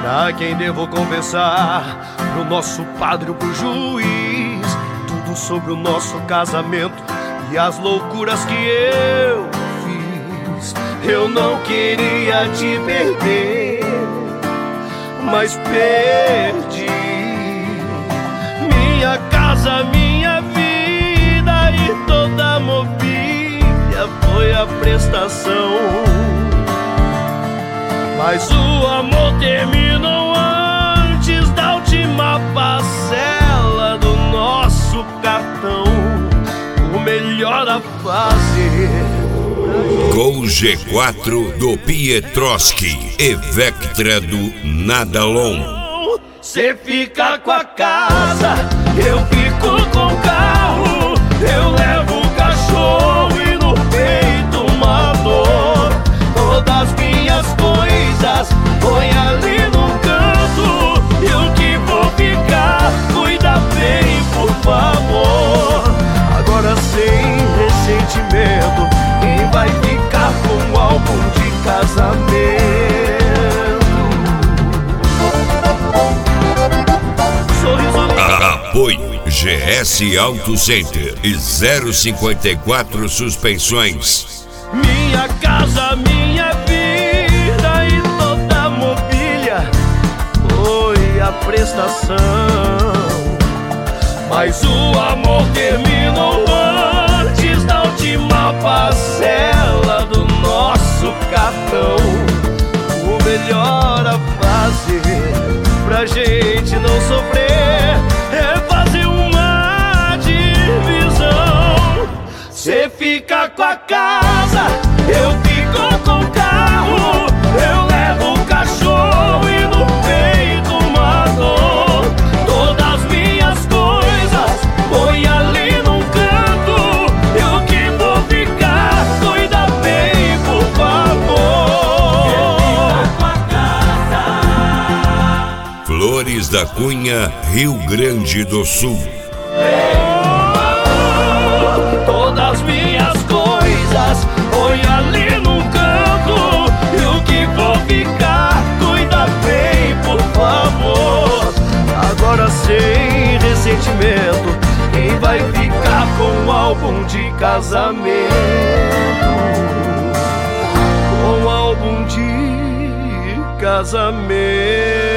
Pra quem devo confessar? Pro nosso padre ou pro juiz? Tudo sobre o nosso casamento e as loucuras que eu fiz. Eu não queria te perder, mas perdi minha casa, minha vida e toda a mobília foi a prestação. Mas o amor terminou antes da última parcela do nosso cartão. O melhor a fazer. Gol G4 do Pietrowski e Vectra do Nadalon. Cê fica com a casa, eu fico com o carro. Eu levo o cachorro e no peito uma dor. Todas minhas coisas põe ali no canto. E o que vou ficar, cuida bem, por favor. Agora sem ressentimento, quem vai ficar com o álbum de casamento? Apoio GS Auto Center e 054 Suspensões. Minha casa, minha vida e toda a mobília foi a prestação. Mas o amor terminou antes da última parcela do nosso cartão. O melhor a fazer pra gente não sofrer é fazer uma divisão. Cê fica com a casa, eu fico com o carro. Eu levo o cachorro e no peito uma dor. Todas minhas coisas põe ali num canto. E o que vou ficar, cuida bem, por favor. Cê fica com a casa. Flores da Cunha, Rio Grande do Sul. Todas minhas coisas põe ali no canto. E o que vou ficar, cuida bem, por favor. Agora sem ressentimento, quem vai ficar com o álbum de casamento? Com o álbum de casamento.